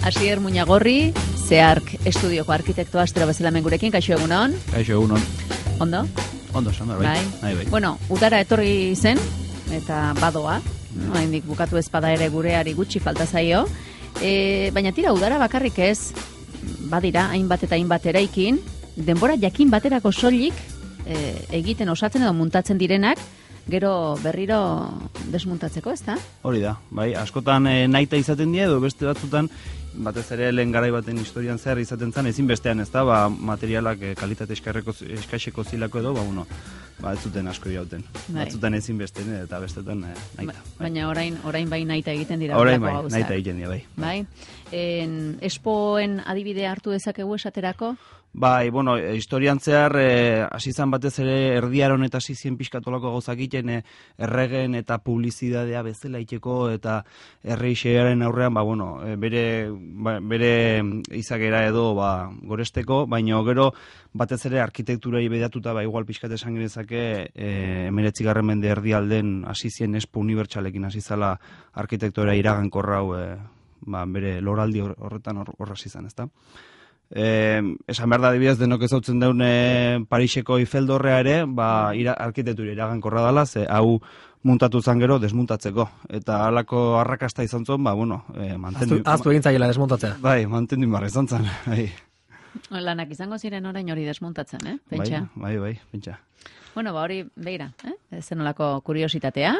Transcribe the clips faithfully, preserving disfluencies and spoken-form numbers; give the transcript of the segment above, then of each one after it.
Asier Muñagorri, Zeark estudioko arkitekto astero bezala mengurekin, kaixo egunon. Kaixo egunon. Ondo? Ondo, Sandra, bai. Bai. Bai, bai. Bueno, udara etorri zen, eta badoa, no, haindik bukatu ezpada ere gureari gutxi falta zaio. E, baina tira, udara bakarrik ez, badira, hainbat eta hainbat eraikin, denbora jakin baterako soilik e, egiten osatzen edo muntatzen direnak, gero berriro desmuntatzeko, ez da? Hori da, bai, askotan e, nahita izaten dira, edo beste batzutan, batez ere lehen garai baten historian zehar izaten zen, ezin bestean ez da, ba, materialak e, kalitate eskaxeko zilako edo, ba, bueno, ba, ez zuten asko irauten. Bai. Batzutan ezin bestean eta bestetan e, nahita. Ba, baina orain, orain bai nahita egiten dira. Orain bai, nahita egiten dira, bai. Bai. En, Expoen adibide hartu dezakegu esaterako? Bai, bueno, e, historian zehar, hasi e, izan batez ere erdiaron eta hasi zien pixkatolako gauzak egiten e, erregen eta publizidadea bezala iteko eta erreixearen aurrean, ba, bueno, e, bere, ba, bere izakera edo ba, goresteko, baina gero batez ere arkitekturai bedatuta, ba, igual pixkat esan genezake e, emeretzigarren mende erdialden hasi zien Expo Unibertsalekin hasi zala arkitektura iragankorra hau e, ba, bere loraldi horretan horra hasi izan, ezta? Eh, esan behar da adibidez denok ezautzen daun eh, Pariseko Eiffel-dorrea ere, ba, ira, arkitektura iragankorra dela, ze hau muntatu zan gero desmuntatzeko. Eta halako arrakasta izan zuen, ba, bueno, eh, mantendu... Aztu, aztu egin zaiela desmuntatzea. Bai, mantendu inbarra izan zen. Bai. Lanak izango ziren orain hori desmuntatzen, eh? Pentsa. Bai, bai, bai, pentsa. Bueno, ba hori, begira, eh? Zenolako kuriositatea.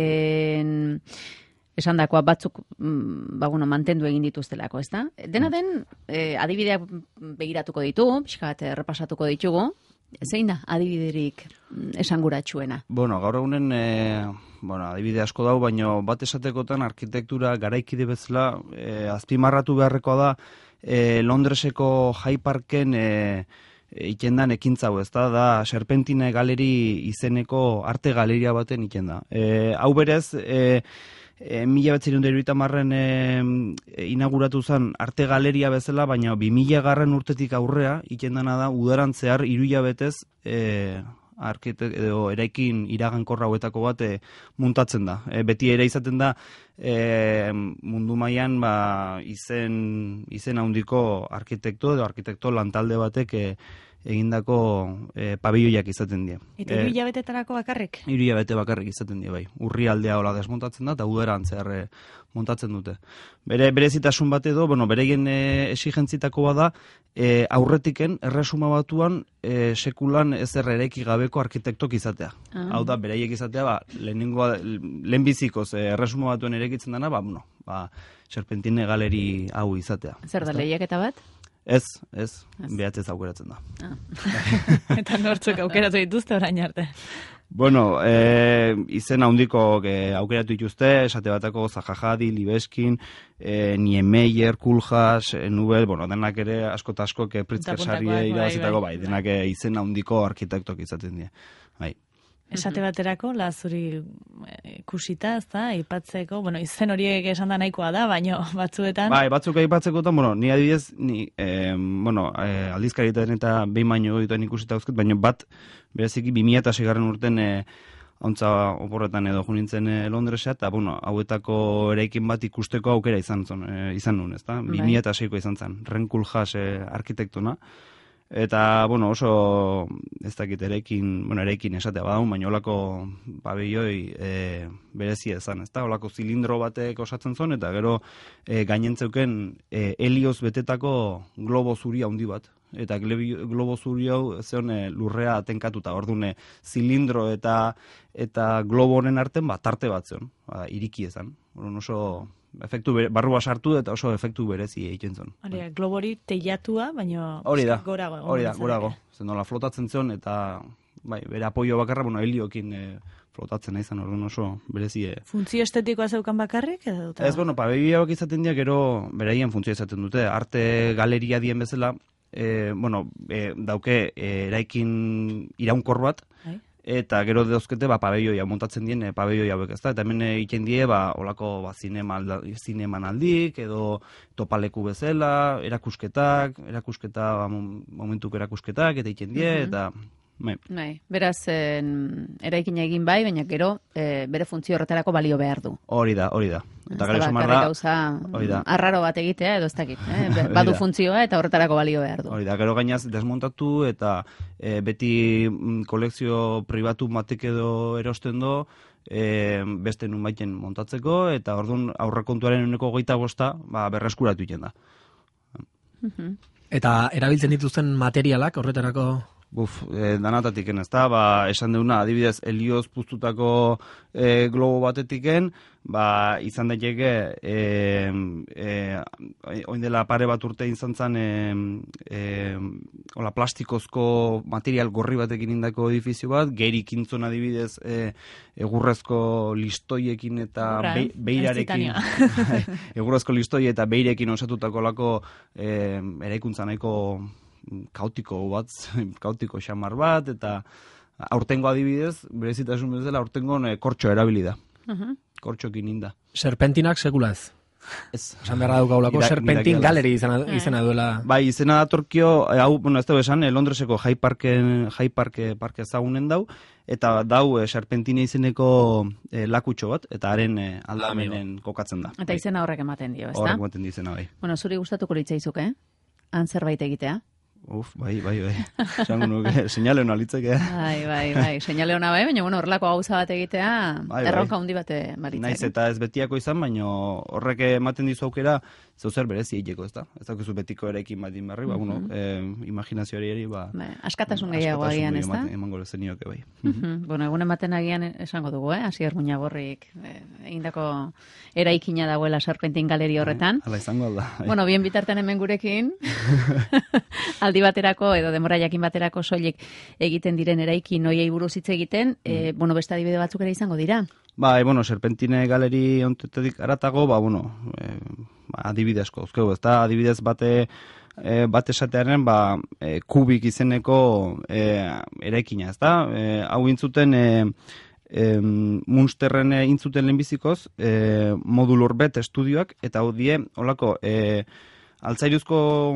En... Esandakoa batzuk ba, bueno, mantendu egin dituztelako, ez da? Dena den, e, adibideak begiratuko ditu, pixkat errepasatuko ditugu, zein da adibiderik esanguratsuena? Bueno, gaur egunen, e, bueno, adibide asko dau, baina bat esatekotan arkitektura garaikide bezala e, azpimarratu beharrekoa da e, Londreseko Hyde Parken e, ikendan ekintza hau, ez da, da Serpentine Galeri izeneko arte galeria baten iken da. E, hau berez, e, E, mila betzirun deruita marren e, inauguratu zen arte galeria bezala, baina bi mila garren urtetik aurrea, ikendana da, udaran zehar iruia betez e, arkitek, edo eraikin iragankorra hauetako bat e, muntatzen da. E, beti ere izaten da e, mundu mailan ba, izen, izen handiko arkitekto edo arkitekto lantalde batek e, egindako e, pabilloiak izaten dira. Eta hiru hilabetetarako bakarrik? Hiru hilabete bakarrik izaten dira, bai. Urrialdea hola desmontatzen da, eta udaran zehar e, montatzen dute. Bere berezitasun bat edo, bueno, bereien e, exigentzitako bada, e, aurretiken erresuma batuan e, sekulan ezer eraiki gabeko arkitektok izatea. Ah. Hau da, beraiek izatea, ba, lehenengo, lehenbizikoz e, erresuma batuen erekitzen dana, ba, bueno, ba, Serpentine Galeri hau izatea. Zer da, lehiaketa bat? Ez, ez, behatzez aukeratzen da. Ah. Eta nortzuk aukeratu dituzte orain arte? Bueno, e, izen handiko e, aukeratu dituzte, esate batako Zaha Hadid, Libeskin, e, Niemeyer, Koolhaas, e, Nubel, bueno, denak ere asko eta asko Pritzker Sarrie irabazitako, bai, denak e, izen handiko arkitektok izaten dira. Bai. Esate baterako, lazuri ikusita, ez da, aipatzeko, bueno, izen horiek esan da nahikoa da, baina batzuetan... Bai, batzuk aipatzekotan, bueno, ni adibidez, ni, eh, bueno, eh, aldizkarietan eta behin baino egiten ikusita uzkut, baina bat, bereziki, bi mila eta seigarren urten eh, ontza oporretan edo junintzen eh, Londresa, eta, bueno, hauetako eraikin bat ikusteko aukera izan zon, eh, izan nuen, ez da? bi mila eta seiko izan zen, Ren Koolhaas eh, arkitektona. Eta, bueno, oso, ez dakit, eraikin, bueno, eraikin esatea badaun, baina olako pabelloi e, berezia ezan, ez da? Olako zilindro batek osatzen zon, eta gero e, gainentzeuken e, helioz betetako globo zuri handi bat. Eta globo zuri hau zeon e, lurrea atenkatuta, ordune zilindro eta eta globo honen arten bat tarte bat zeon, ba, iriki ezan. Orduan oso... efektu bere, barrua sartu eta oso efektu berezi egiten zuen. Hori, globori teilatua, baina hori da, gorago. Hori da, gorago. Zen nola flotatzen zion eta bai, bere apoio bakarra, bueno, heliokin e, flotatzen izan, orduan oso berezi. E. Funtzio estetikoa zeukan bakarrik edo? Ez, bueno, pabellioak izaten dira, gero beraien funtzioa izaten dute. Arte galeria dien bezala, e, bueno, e, dauke e, eraikin iraunkor bat, Hai. Eta gero dauzkete ba pabelloia montatzen dien e, pabelloi hauek, ezta? Eta hemen egiten die ba holako ba zinema zinemanaldik edo topaleku bezala, erakusketak, erakusketa ba, momentuko erakusketak eta egiten die mm-hmm. eta bai. Bai, beraz en, eraikina egin bai, baina gero e, bere funtzio horretarako balio behar du. Hori da, hori da. Eta gero esan da, gauza arraro bat egitea edo ez dakit, eh? Badu funtzioa eta horretarako balio behar du. Hori da, gero gainaz desmontatu eta e, beti mm, kolekzio pribatu batek edo erosten do, e, beste nun baiten montatzeko, eta orduan aurrekontuaren uneko goita bosta ba, berreskuratu iten da. Eta erabiltzen dituzten materialak horretarako? Buf, e, danatatik ez da, ba, esan deuna, adibidez, helioz puztutako e, globo batetiken, ba, izan daiteke, e, e, oin dela pare bat urte izan zen, e, e, ola, plastikozko material gorri batekin indako edifizio bat, gerik intzon adibidez, e, egurrezko listoiekin eta be, beirarekin, egurrezko listoi eta beirekin osatutako lako e, eraikuntza nahiko kautiko bat, kautiko xamar bat, eta aurtengo adibidez, berezitasun bezala, aurtengo e, kortxo erabili da. Uh-huh. Kortxokin inda. Serpentinak sekula ez? Ez. Esan beharra daukaulako, Serpentin Galeri izena, izena duela. Bai, izena datorkio, hau, bueno, ez dugu esan, Londreseko Hyde Parken, Hyde Parke, parke ezagunen dau, eta dau e, Serpentine izeneko e, lakutxo bat, eta haren e, aldamenen kokatzen da. Eta izena horrek ematen dio, ez da? Horrek ematen dio izena, bai. Bueno, zuri gustatuko litzaizuk, eh? Han zerbait egitea? Uf, bai, bai, bai. Esango nuke, seinale hona litzeke. Bai, bai, bai, seinale hona bai, baina bueno, horrelako gauza bat egitea, bai, erronka handi bate maritzeko. Naiz eta ez betiako izan, baina horrek ematen dizu aukera, zauzer berezi egiteko, ez da? Ez dakizu betiko erekin bat inberri, ba, bueno, eh, imaginazioari eri, ba... Ba, askatasun gehiago agian, ez da? Emango lezenioke, bai. Bueno, egun ematen agian esango dugu, eh? Asier Muñagorrik, egindako eraikina dagoela Serpentin Galeri horretan. Hala izango da. Bueno, bien bitartean hemen gurekin, aldi baterako edo demora jakin baterako soilik egiten diren eraikin hoiei buruz hitz egiten, mm. e, bueno, beste adibide batzuk ere izango dira. Ba, e, bueno, Serpentine Galeri ontetetik aratago, ba, bueno, e, ba, adibide asko, uzkeu, ez da, adibidez bate, e, bate esatearen, ba, e, kubik izeneko e, eraikina, ez da, e, hau intzuten, e, e, Munsterren intzuten lehenbizikoz, e, modulor bet estudioak, eta hau die, holako, e, altzairuzko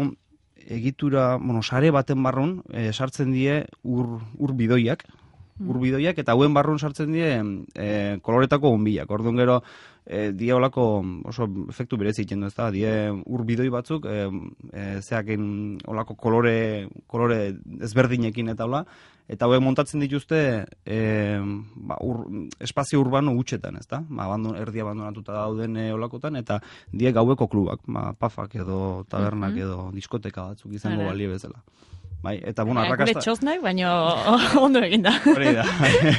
egitura, bueno, sare baten barrun, e, sartzen die ur, ur bidoiak, ur bidoiak, eta hauen barrun sartzen die e, koloretako bonbilak. Orduan gero, e, die olako oso efektu berezi egiten du, ez da, die ur bidoi batzuk, e, e, zeakin olako kolore, kolore ezberdinekin eta hola, eta hauek montatzen dituzte e, ba, ur, espazio urbano hutsetan, ez da? Ba, abandon, erdi abandonatuta dauden e, olakotan, eta die gaueko klubak, ba, pafak edo tabernak edo diskoteka batzuk izango Ara. Balie bezala. Bai, eta bueno, arrakasta... Gure txosnak, baina ondo egin da. Hori da.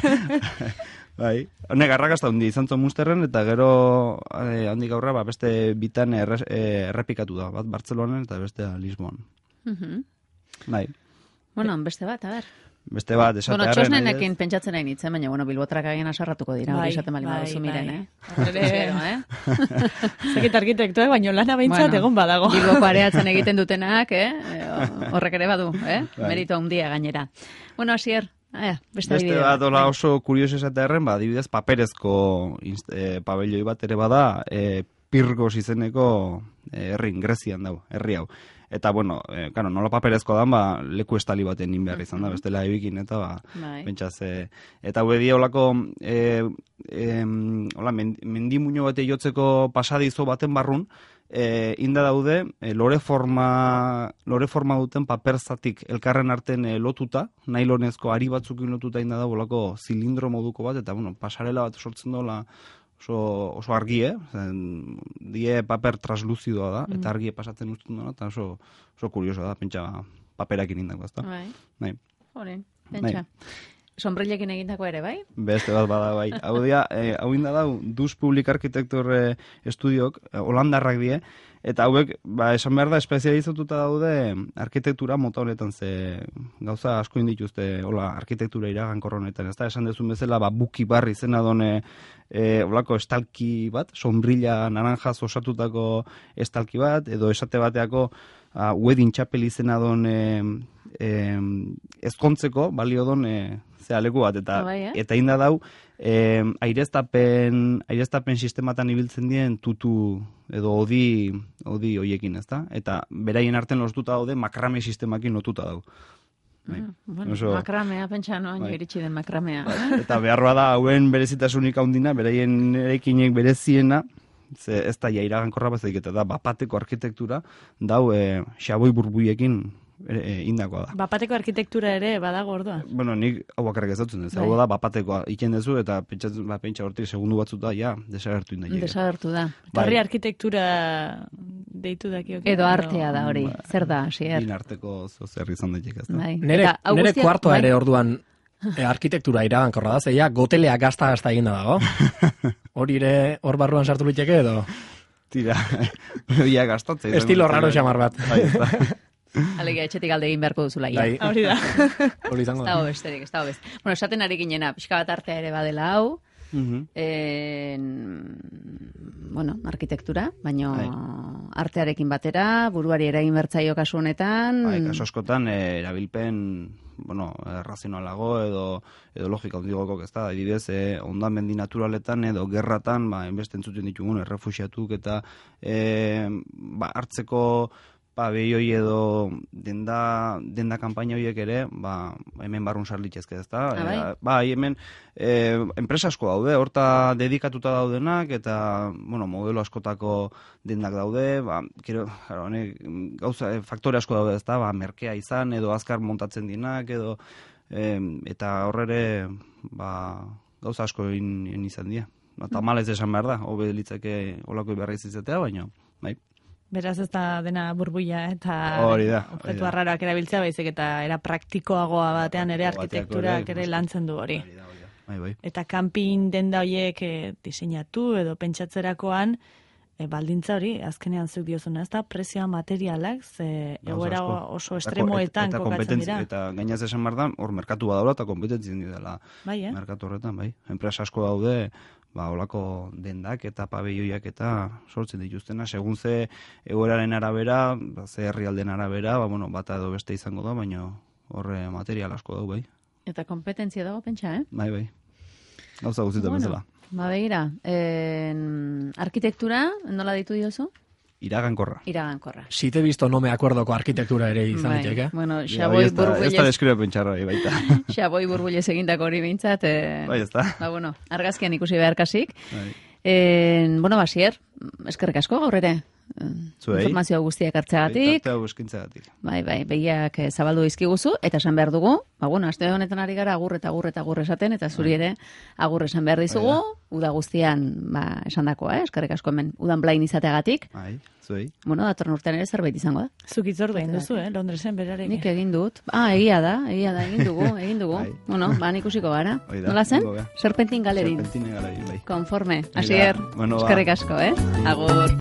Bai, honek arrakasta hundi izan zon Munsterren, eta gero eh, handik aurra, ba, beste bitan erre, eh, errepikatu da, bat Bartzelonan eta beste Lisboan. Uh-huh. Bai. Bueno, beste bat, a ber. Beste bat, esatearen... Bueno, txosnenekin pentsatzen nahi nitzen, baina, bueno, bilbotrak agian asarratuko dira, hori esaten bali baduzu miren, eh? Espero, eh? Zekit arkitektu, eh? Baina lana behintzat bueno, egon badago. Bilboko areatzen egiten dutenak, eh? Horrek ere badu, eh? Bai. Merito handia gainera. Bueno, Asier, ah, beste, beste bat, ola oso kurioso esatearen, ba, adibidez, paperezko e, pabelloi bat ere bada, e, Pirgos izeneko herrin, Grezian dago, herri hau. Eta, bueno, eh, claro, nola paperezko dan, ba, leku estali baten inbehar izan da, bestela ebikin, eta, ba, bai. Pentsaz, e, eta hue di holako, e, e, hola, mendi muño bate jotzeko pasadizo baten barrun, e, inda daude, e, lore forma, lore forma duten paperzatik elkarren arten e, lotuta, nailonezko ari batzukin lotuta inda da, holako zilindro moduko bat, eta, bueno, pasarela bat sortzen dola, Oso, oso argi, eh? Zen, die paper transluzidoa da, eta argie pasatzen ustun da, eta oso, oso kurioso da, pentsa paperakin indako, ez da. Bai. Bai. Horen, pentsa. Sombrilekin egindako ere, bai? Beste bat bada, bai. Hau dia, eh, hau inda dau, Dus Public Architecture eh, estudiok, eh, holandarrak die, eta hauek, ba, esan behar da, espezializatuta daude arkitektura mota honetan, ze gauza asko indituzte, hola, arkitektura iragankorra honetan, ez da, esan dezun bezala, ba, buki barri zena done, e, olako estalki bat, sombrilla naranjaz osatutako estalki bat, edo esate bateako, a, wedding chapel izena don, e, e, ezkontzeko, balio don, e, zea leku bat, eta, bai, eh? eta inda dau, eh, aireztapen, aireztapen sistematan ibiltzen dien tutu edo odi, odi hoiekin, ez da? Eta beraien arten lotuta daude makrame sistemakin lotuta dau. Bai. Bueno, Oso, makramea, pentsa, no? Bai. Iritsi den makramea. Bai. Eta beharroa da, hauen berezitasunik handina, beraien eraikinek bereziena, Ze ez da ja iragankorra bazik eta da bapateko arkitektura, dau e, xaboi burbuiekin e, e, indakoa da. Bapateko arkitektura ere badago ordua. Bueno, nik hau bakarrik ez dutzen, ez Bai. hau da bapatekoa iken dezu eta pentsatzen ba, pentsa hortik segundu batzuta ja desagertu inda. Desagertu da. Eta horri Bai. arkitektura deitu dakioke. Edo artea da hori, zer da, Asier? In arteko zozer izan daiteke, ez da. Bai. Nere, Eta hau nere guztiak- kuartoa bai. ere orduan e, arkitektura iragankorra da, zeia gotelea gazta-gazta eginda dago. Hori ere hor barruan sartu liteke edo? Tira, ia gastatzea. Estilo raro xamar bat. Bai, ez da. Alegia, etxetik alde egin beharko duzula, ja. Bai. Hori da. Hori Ez izango dago da. besterik, ez dago best. Bueno, esaten ari ginena, pixka bat artea ere badela hau, Mhm. en, bueno, arkitektura, baino Bai. artearekin batera, buruari eragin bertzaio kasu honetan. Bai, kaso askotan eh, erabilpen, bueno, razionalago edo edo logika hondigoko ez da. Adibidez, eh, hondamendi naturaletan edo gerratan, ba, enbeste entzuten ditugun errefuxiatuk eta eh, ba, hartzeko ba, behioi edo denda, denda kanpaina horiek ere, ba, hemen barrun sarlitzezke, ez da? Ah, bai? bai, hemen e, enpresa asko daude, horta dedikatuta daudenak, eta, bueno, modelo askotako dendak daude, ba, kero, claro, honek, gauza, e, faktore asko daude, ez da, ba, merkea izan, edo azkar montatzen dinak, edo, e, eta horrere, ba, gauza asko in, in izan dira. Eta malez esan behar da, hobe litzake olako berriz izatea, baina, bai. Beraz ez da dena burbuia eta Hori da, hori objektu da. arraroak erabiltzea baizik eta era praktikoagoa batean ere Praktiko bateako arkitekturak ere, ere lantzen du hori. Hori da, hori da. Bai, bai. Eta kanpin denda horiek eh, diseinatu edo pentsatzerakoan eh, baldintza hori, azkenean zuk diozuna, ez da prezioa materialak, ze Gauza egoera asko. oso Eta ko- estremoetan eta kokatzen kompetentzia- dira. Eta gainaz esan behar da, hor merkatu badaula eta kompetentzien dela Bai, eh? merkatu horretan, bai. Enpresa asko daude, ba, olako dendak eta pabeioiak eta sortzen dituztena, segun ze egoeraren arabera, ba, ze herrialden arabera, ba, bueno, bata edo beste izango da, baina horre material asko dau, bai. Eta kompetentzia dago, pentsa, eh? Bai, bai. Gauza guztietan bezala. Ba, begira, en, arkitektura, nola ditu diozu? Iragankorra. Iragankorra. Si te he visto no me acuerdoko arkitektura ere izan Bai, diteke. bueno, Ja, xaboi bai, ez da- ez da burbuilez, deskribapen txarra bai, baita. xaboi burbuilez egindako hori behintzat, eh, Bai, ez da. ba, bueno, argazkian ikusi beharkasik. Bai. En, bueno, Basier, eskerrik asko gaur ere. Zuei. Informazio guztiak hartzeagatik. Eta hau eskintzagatik. Bai, bai, begiak eh, zabaldu dizkiguzu, eta esan behar dugu, ba, bueno, aste honetan ari gara agur eta agur eta agur esaten, eta zuri ere agur esan behar dizugu, uda guztian, ba, esan dakoa, eh? Eskerrik asko hemen, udan blain izateagatik. Bai, zuei. Bueno, datorren urtean ere zerbait izango da. Zuk itzordu egin duzu, eh? Londresen berarekin. Nik egin dut. Ah, egia da, egia da, egin dugu, egin dugu. Bai. Bueno, ba, ikusiko gara. Hoi da, Nola zen? ondo, bea. Serpentin galerin. Serpentine galerin, bai. Konforme. Mila, Asier, bueno, ba. eskerrik asko, eh? Agur.